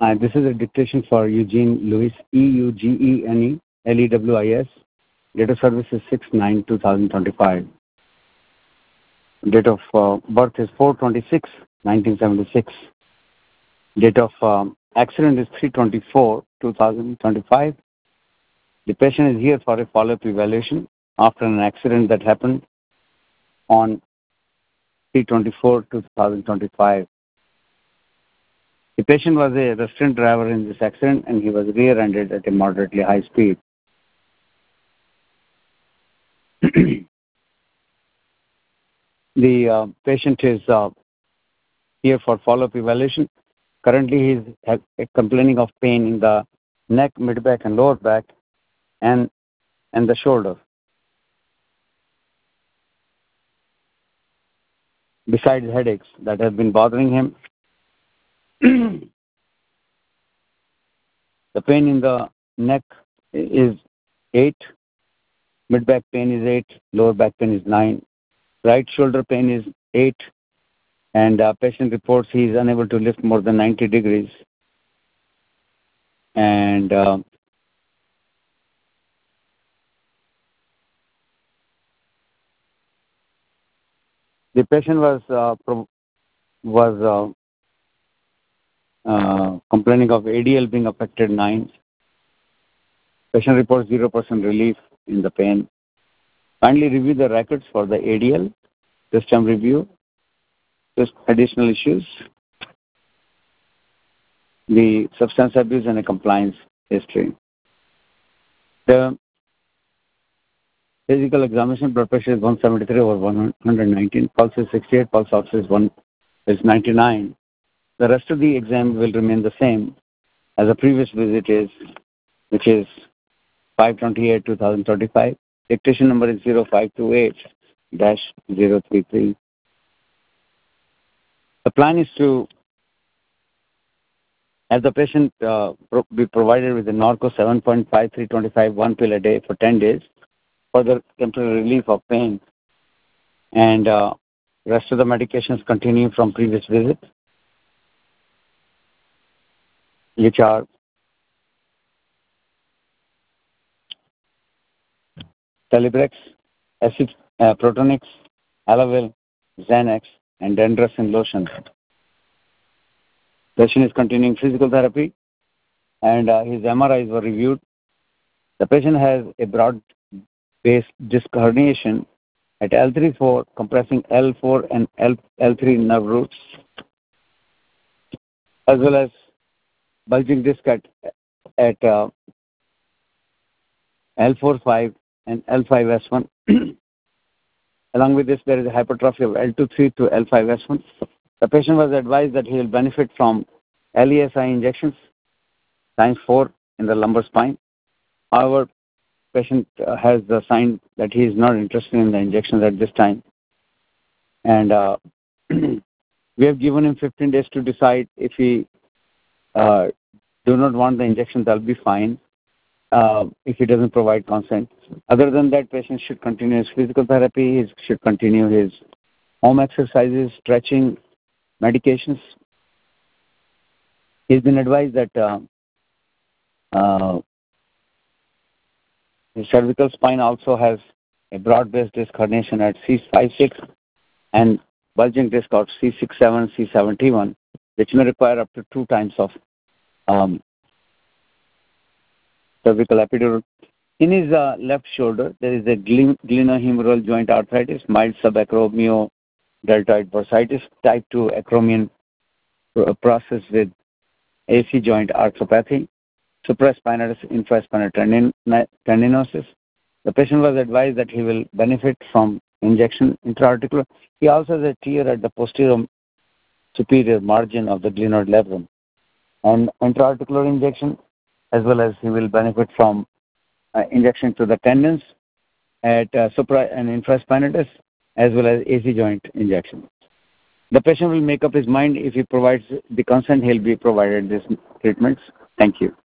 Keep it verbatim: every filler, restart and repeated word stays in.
Uh, this is a dictation for Eugene Lewis, E U G E N E L E W I S. Date of service is six nine two thousand twenty-five. Date of uh, birth is four twenty-six nineteen seventy-six. Date of um, accident is three twenty-four two thousand twenty-five. The patient is here for a follow-up evaluation after an accident that happened on three twenty-four two thousand twenty-five. The patient was a restrained driver in this accident and he was rear-ended at a moderately high speed. The uh, patient is uh, here for follow-up evaluation. Currently, he is uh, complaining of pain in the neck, mid-back, and lower back, and and the shoulder. Besides headaches that have been bothering him, the pain in the neck is eight, mid-back pain is eight, lower back pain is nine, right shoulder pain is eight, and uh, patient reports he is unable to lift more than ninety degrees. And uh, the patient was uh, pro- was uh, uh, complaining of A D L being affected nine. Patient reports zero percent relief in the pain. Kindly review the records for the A D L, system review, just additional issues, the substance abuse and a compliance history. The physical examination, blood pressure is one seventy-three over one nineteen, pulse is sixty-eight, pulse ox is one is ninety-nine. The rest of the exam will remain the same as the previous visit is, which is five twenty-eight two thousand thirty-five. Dictation number is zero five two eight dash zero three three. The plan is to have the patient uh, pro- be provided with a Norco seven point five three two five one pill a day for ten days for the temporary relief of pain, and uh, rest of the medications continue from previous visit, which are Celebrex, acid, uh, Protonix, Alavil, Xanax, and Dendrosin lotion. Patient is continuing physical therapy, and uh, his M R Is were reviewed. The patient has a broad-based disc herniation at L three four, compressing L four and L, L3 nerve roots, as well as bulging disc at, at uh, L four five and L five S one. Along with this, there is a hypertrophy of L two three to L five S one. The patient was advised that he will benefit from L E S I injections, times four in the lumbar spine. However, patient uh, has the sign that he is not interested in the injections at this time. And uh, we have given him fifteen days to decide. If he uh, do not want the injection, that will be fine. Uh, if he doesn't provide consent. Other than that, patient should continue his physical therapy, he should continue his home exercises, stretching, medications. He's been advised that uh, uh, the cervical spine also has a broad-based disc herniation at C five six and bulging disc of C six seven, C seventy-one, which may require up to two times of um, cervical epidural. In his uh, left shoulder, there is a glenohumeral joint arthritis, mild subacromial deltoid bursitis, type two acromion process with A C joint arthropathy, supraspinatus infraspinal tendin- tendinosis. The patient was advised that he will benefit from injection intraarticular. He also has a tear at the posterior superior margin of the glenoid labrum, and intraarticular injection, as well as he will benefit from uh, injection to the tendons at uh, supra and infraspinatus, as well as A C joint injection. The patient will make up his mind. If he provides the consent, he'll be provided these treatments. Thank you.